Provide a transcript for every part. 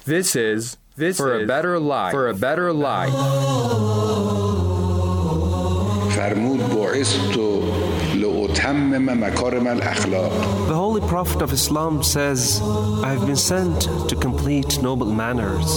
This is For a Better Life. For a Better Life. فرمود بعثت لأتمم مكارم الأخلاق. The Holy Prophet of Islam says, I have been sent to complete noble manners.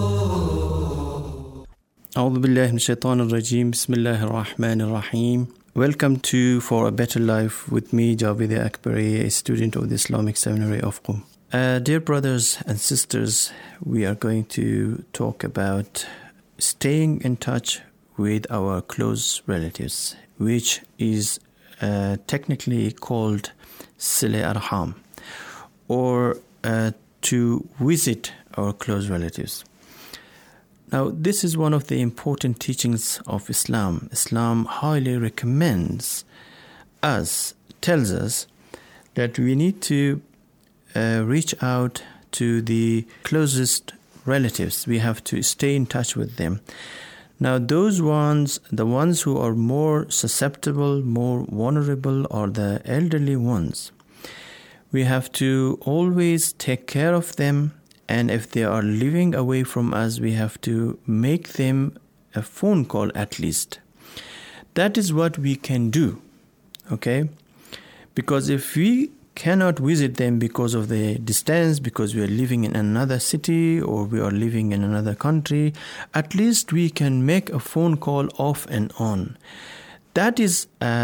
أعوذ بالله من الشيطان الرجيم. بسم الله الرحمن الرحيم. Welcome to For a Better Life with me, Javed Akbari, a student of the Islamic Seminary of Qom. Dear brothers and sisters, we are going to talk about staying in touch with our close relatives, which is technically called Sile Arham, or to visit our close relatives. Now, this is one of the important teachings of Islam. Islam highly recommends us, tells us that we need to reach out to the closest relatives. We have to stay in touch with them. Now, those ones, the ones who are more susceptible, more vulnerable, are the elderly ones. We have to always take care of them. And if they are living away from us, we have to make them a phone call at least. That is what we can do, okay? Because if we cannot visit them because of the distance, because we are living in another city or we are living in another country, at least we can make a phone call off and on. That is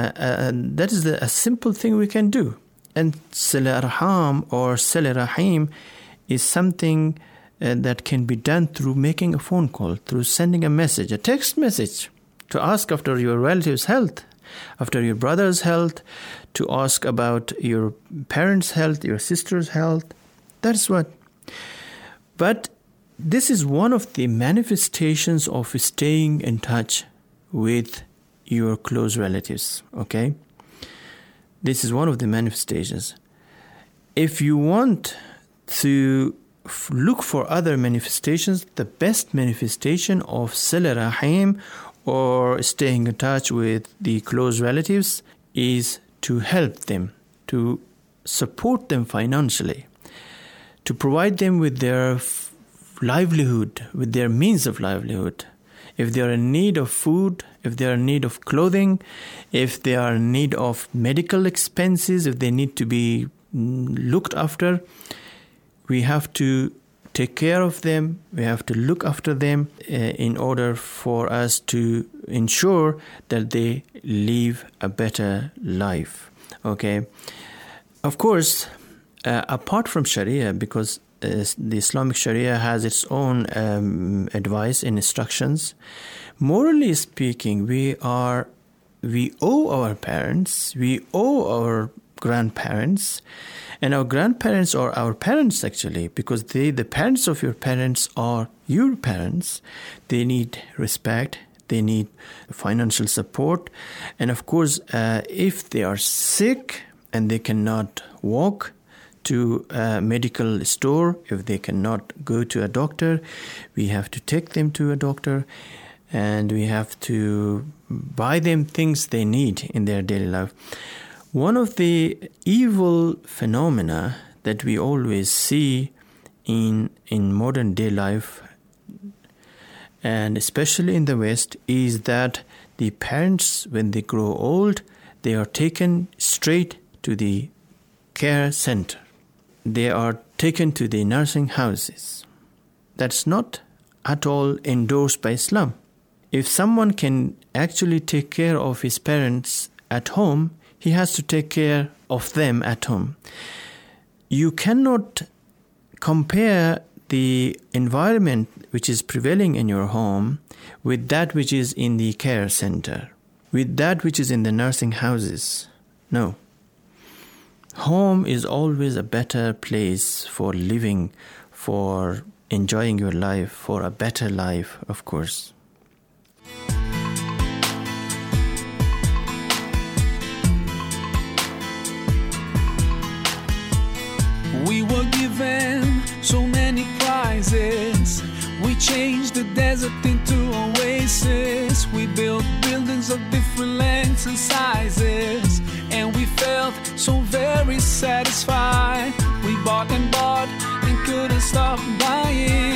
a simple thing we can do. And Sile Arham or Sile Rahim is something that can be done through making a phone call, through sending a message, a text message, to ask after your relative's health, after your brother's health, to ask about your parents' health, your sister's health. That's what. But this is one of the manifestations of staying in touch with your close relatives, okay? This is one of the manifestations. If you want to look for other manifestations, the best manifestation of Sile Rahim or staying in touch with the close relatives is to help them, to support them financially, to provide them with their livelihood, with their means of livelihood. If they are in need of food, if they are in need of clothing, if they are in need of medical expenses, if they need to be looked after, we have to take care of them. We have to look after them in order for us to ensure that they live a better life. Okay. Of course, apart from Sharia, because the Islamic Sharia has its own advice and instructions, morally speaking, we owe our parents, we owe our grandparents, and our grandparents are our parents actually, because the parents of your parents are your parents. They need respect, they need financial support, and of course, if they are sick and they cannot walk to a medical store, if they cannot go to a doctor, we have to take them to a doctor, and we have to buy them things they need in their daily life. One of the evil phenomena that we always see in modern day life, and especially in the West, is that the parents, when they grow old, they are taken straight to the care center. They are taken to the nursing houses. That's not at all endorsed by Islam. If someone can actually take care of his parents at home, he has to take care of them at home. You cannot compare the environment which is prevailing in your home with that which is in the care center, with that which is in the nursing houses. No. Home is always a better place for living, for enjoying your life, for a better life, of course. We were given so many prizes. We changed the desert into oasis. We built buildings of different lengths and sizes, and we felt so very satisfied. We bought and couldn't stop buying.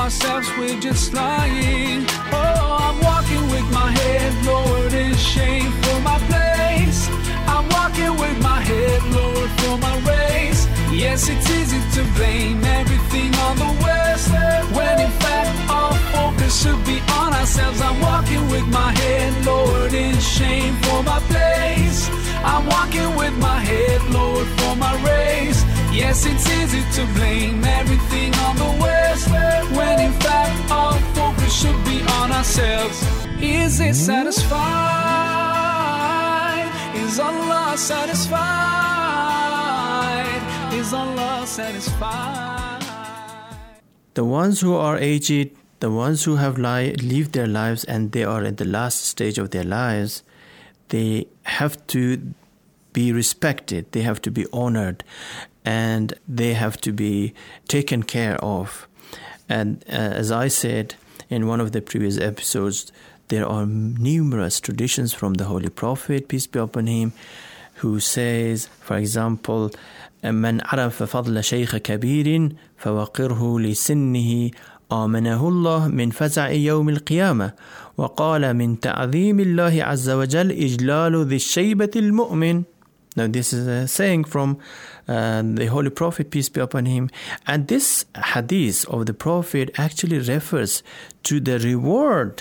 ourselves, we're just lying. Oh, I'm walking with my head lowered in shame for my place. I'm walking with my head lowered for my race. Yes, it's easy to blame everything on the West, when in fact our focus should be on ourselves. I'm walking with my head lowered in shame for my place. I'm walking with my head lowered for my race. Yes, it's easy to blame everything on the West, when in fact our focus should be on ourselves. Is it satisfied? Is Allah satisfied? Is Allah satisfied? The ones who are aged, the ones who have lived their lives and they are at the last stage of their lives, they have to be respected, they have to be honored, and they have to be taken care of. And as I said in one of the previous episodes, there are numerous traditions from the Holy Prophet, peace be upon him, who says, for example, من عرف فضل شيخ كبير فوقره لسنه آمنه الله من فزع يوم القيامة وقال من تعظيم الله عز وجل إجلال ذي الشيبة المؤمن. Now this is a saying from the Holy Prophet, peace be upon him. And this hadith of the Prophet actually refers to the reward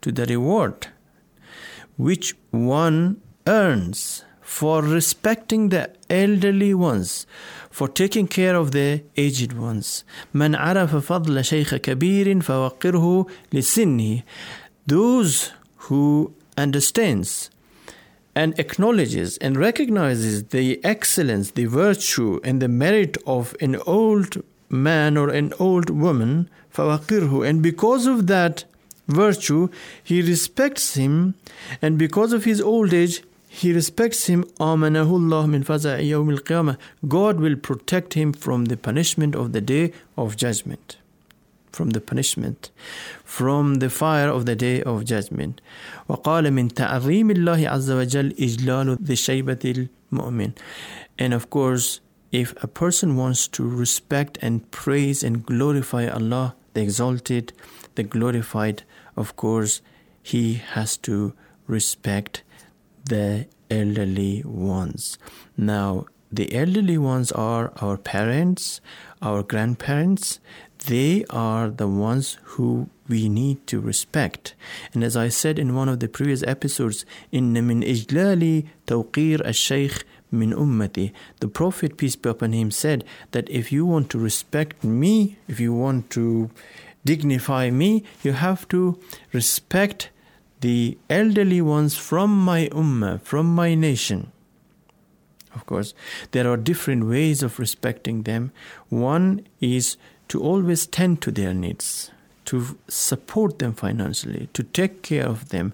which one earns for respecting the elderly ones, for taking care of the aged ones. من عرف فضل شيخ كبير فوقره لسنه. Those who understands and acknowledges and recognizes the excellence, the virtue and the merit of an old man or an old woman, فوقره, and because of that virtue he respects him, and because of his old age he respects him. آمنه الله من فزع يوم القيامة. God will protect him from the punishment of the day of judgment, from the punishment, from the fire of the day of judgment. وقال من تعظيم الله عز وجل إجلال ذي الشيبة المؤمن. And of course, if a person wants to respect and praise and glorify Allah, the exalted, the glorified, of course, he has to respect the elderly ones. Now, the elderly ones are our parents, our grandparents. They are the ones who we need to respect. And as I said in one of the previous episodes, إِنَّ مِنْ إِجْلَالِ تَوْقِيرَ الشَّيْخِ مِنْ أُمَّتِي. The Prophet, peace be upon him, said that if you want to respect me, if you want to dignify me, you have to respect the elderly ones from my ummah, from my nation. Of course, there are different ways of respecting them. One is to always tend to their needs, to support them financially, to take care of them,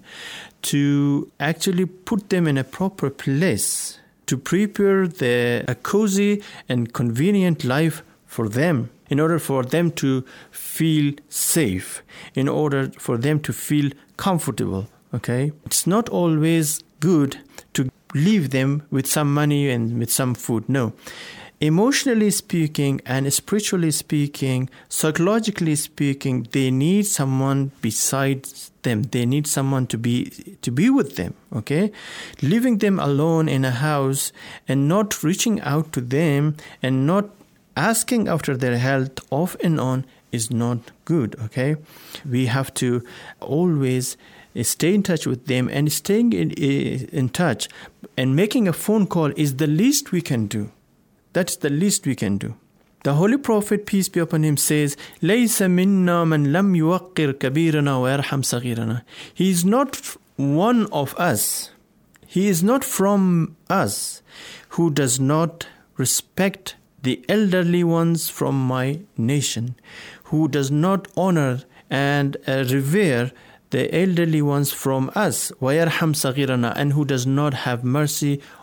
to actually put them in a proper place, to prepare a cozy and convenient life for them, in order for them to feel safe, in order for them to feel comfortable, okay? It's not always good to leave them with some money and with some food, no. Emotionally speaking and spiritually speaking, psychologically speaking, they need someone besides them. They need someone to be with them, okay? Leaving them alone in a house and not reaching out to them and not asking after their health off and on is not good, okay? We have to always stay in touch with them, and staying in touch and making a phone call is the least we can do. That's the least we can do. The Holy Prophet, peace be upon him, says, لَيْسَ مِنَّا مَنْ لَمْ يُوَقِّرْ كَبِيرَنَا وَيَرْحَمْ صَغِيرَنَا. He is not one of us. He is not from us who does not respect the elderly ones from my nation, who does not honor and revere the elderly ones from us, وَيَرْحَمْ صَغِيرَنَا, and who does not have mercy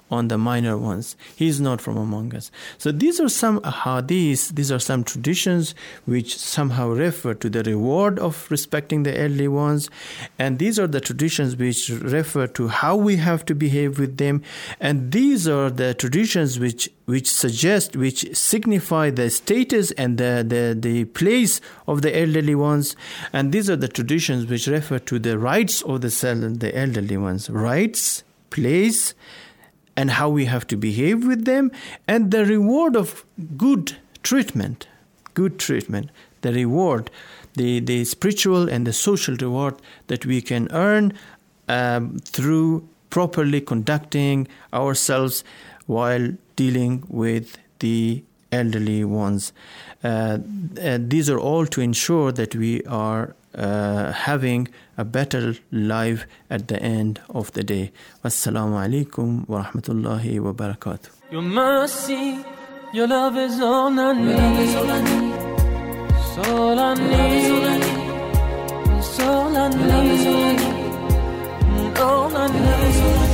on the minor ones. He is not from among us. So these are some ahadith, these are some traditions which somehow refer to the reward of respecting the elderly ones. And these are the traditions which refer to how we have to behave with them. And these are the traditions which signify the status and the place of the elderly ones. And these are the traditions which refer to the rights of the elderly ones. Rights, place, and how we have to behave with them, and the reward of good treatment, the reward, the spiritual and the social reward that we can earn through properly conducting ourselves while dealing with the elderly ones. These are all to ensure that we are having a better life at the end of the day. Wassalamu alaikum wa rahmatullahi wa barakatuh. Your mercy, your love is all I need. It's all I need. It's all I need. All I need.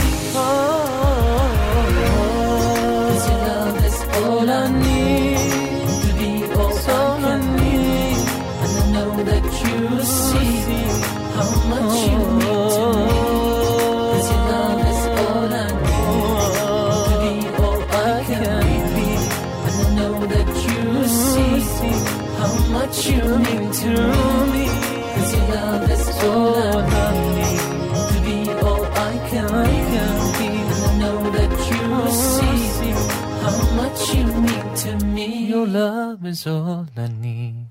Cause your love is all I need to be all I need. And I know that you see how much you mean to me. Cause your love is all I need to be all I can be. And I know that you see how much you mean to me. Cause your love is all I need to be all I can be. And I know that you see how much you mean to me. Your love is all I need.